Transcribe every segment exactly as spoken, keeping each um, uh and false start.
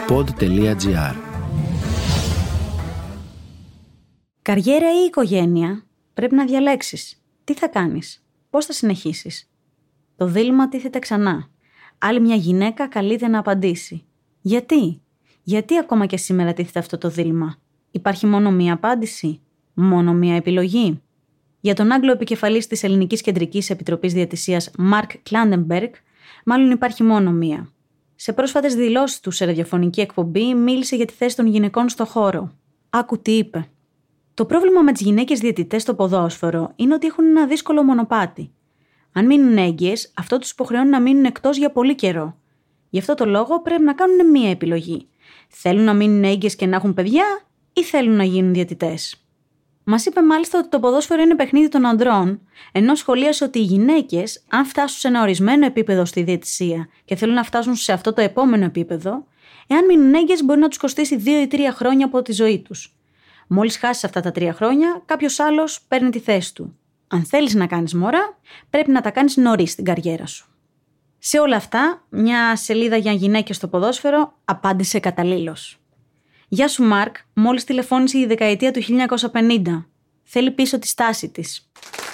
pod τελεία gr. Καριέρα ή οικογένεια, πρέπει να διαλέξεις. Τι θα κάνεις, πώς θα συνεχίσεις. Το δίλημμα τίθεται ξανά. Άλλη μια γυναίκα καλείται να απαντήσει. Γιατί, γιατί ακόμα και σήμερα τίθεται αυτό το δίλημμα. Υπάρχει μόνο μία απάντηση, μόνο μία επιλογή. Για τον Άγγλο επικεφαλής της Ελληνικής Κεντρικής Επιτροπής Διαιτησίας Μαρκ Κλάντεμπεργκ, μάλλον υπάρχει μόνο μία. Σε πρόσφατες δηλώσεις του σε ραδιοφωνική εκπομπή μίλησε για τη θέση των γυναικών στο χώρο. Άκου τι είπε. Το πρόβλημα με τις γυναίκες διαιτητές στο ποδόσφαιρο είναι ότι έχουν ένα δύσκολο μονοπάτι. Αν μείνουν έγκυες, αυτό τους υποχρεώνει να μείνουν εκτός για πολύ καιρό. Γι' αυτό το λόγο πρέπει να κάνουν μία επιλογή. Θέλουν να μείνουν έγκυες και να έχουν παιδιά ή θέλουν να γίνουν διαιτητές. Μας είπε μάλιστα ότι το ποδόσφαιρο είναι παιχνίδι των ανδρών, ενώ σχολίασε ότι οι γυναίκες, αν φτάσουν σε ένα ορισμένο επίπεδο στη διαιτησία και θέλουν να φτάσουν σε αυτό το επόμενο επίπεδο, εάν μείνουν έγκυες μπορεί να τους κοστίσει δύο ή τρία χρόνια από τη ζωή τους. Μόλις χάσεις αυτά τα τρία χρόνια, κάποιος άλλος παίρνει τη θέση του. Αν θέλεις να κάνεις μωρά, πρέπει να τα κάνεις νωρίς στην καριέρα σου. Σε όλα αυτά, μια σελίδα για γυναίκες στο ποδόσφαιρο απάντησε καταλήλως. Γεια σου Μάρκ, μόλις τηλεφώνησε η δεκαετία του χίλια εννιακόσια πενήντα. Θέλει πίσω τη στάση της.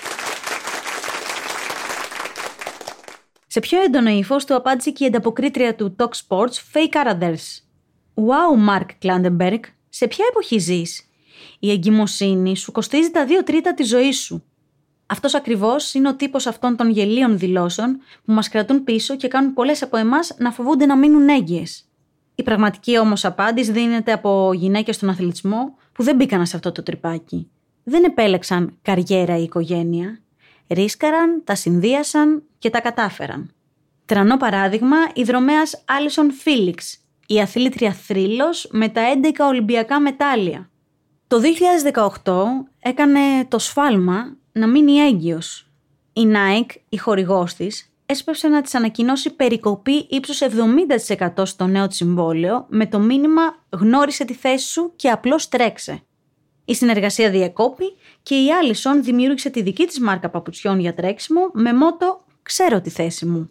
Σε πιο έντονο ύφος του απάντησε και η ανταποκρίτρια του Talk Sports, Faye Carruthers. Wow, Μάρκ Κλάντεμπεργκ, σε ποια εποχή ζεις? Η εγκυμοσύνη σου κοστίζει τα δύο τρίτα της ζωής σου. Αυτός ακριβώς είναι ο τύπος αυτών των γελίων δηλώσεων που μας κρατούν πίσω και κάνουν πολλές από εμάς να φοβούνται να μείνουν έγκυες. Η πραγματική όμως απάντηση δίνεται από γυναίκες στον αθλητισμό που δεν μπήκαν σε αυτό το τρυπάκι. Δεν επέλεξαν καριέρα ή οικογένεια. Ρίσκαραν, τα συνδύασαν και τα κατάφεραν. Τρανό παράδειγμα, η δρομέας Άλισον Φίλιξ, η αθλήτρια θρύλος με τα έντεκα Ολυμπιακά μετάλλια. Το δύο χιλιάδες δεκαοκτώ έκανε το σφάλμα να μείνει έγκυος. Η Nike, η χορηγός της, έσπευσε να της ανακοινώσει περικοπή ύψους εβδομήντα τοις εκατό στο νέο της συμβόλαιο με το μήνυμα «Γνώρισε τη θέση σου και απλώς τρέξε». Η συνεργασία διεκόπη και η Άλισον δημιούργησε τη δική της μάρκα παπουτσιών για τρέξιμο με μότο «Ξέρω τη θέση μου».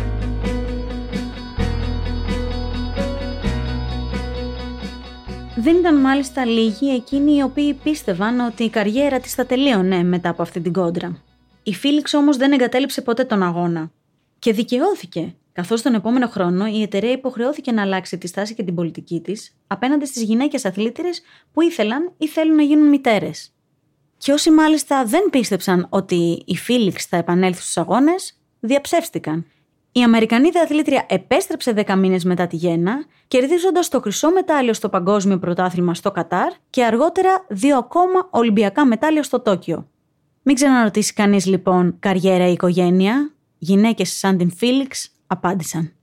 Δεν ήταν μάλιστα λίγοι εκείνοι οι οποίοι πίστευαν ότι η καριέρα της θα τελείωνε μετά από αυτή την κόντρα. Η Φίλιξ όμως δεν εγκατέλειψε ποτέ τον αγώνα. Και δικαιώθηκε, καθώς τον επόμενο χρόνο η εταιρεία υποχρεώθηκε να αλλάξει τη στάση και την πολιτική της απέναντι στις γυναίκες αθλήτριες που ήθελαν ή θέλουν να γίνουν μητέρες. Και όσοι μάλιστα δεν πίστεψαν ότι η Φίλιξ θα επανέλθει στους αγώνες, διαψεύστηκαν. Η Αμερικανίδα αθλήτρια επέστρεψε δέκα μήνες μετά τη γέννα, κερδίζοντας το χρυσό μετάλλιο στο Παγκόσμιο Πρωτάθλημα στο Κατάρ και αργότερα δύο ακόμα Ολυμπιακά μετάλλια στο Τόκιο. Μην ξαναρωτήσει κανείς λοιπόν καριέρα ή οικογένεια. Γυναίκες σαν την Φίλιξ απάντησαν.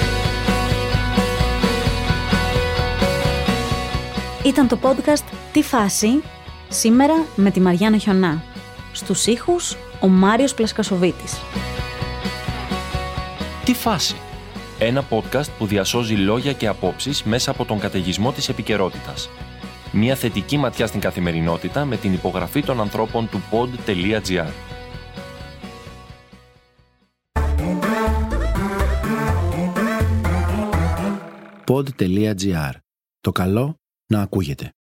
Ήταν το podcast «Τι φάση» σήμερα με τη Μαριάννα Χιονά. Στους ήχους ο Μάριος Πλασκασοβίτης. Τι φάση? Ένα podcast που διασώζει λόγια και απόψεις μέσα από τον καταιγισμό της επικαιρότητας. Μια θετική ματιά στην καθημερινότητα με την υπογραφή των ανθρώπων του pod τελεία gr. pod τελεία gr. Το καλό να ακούγεται.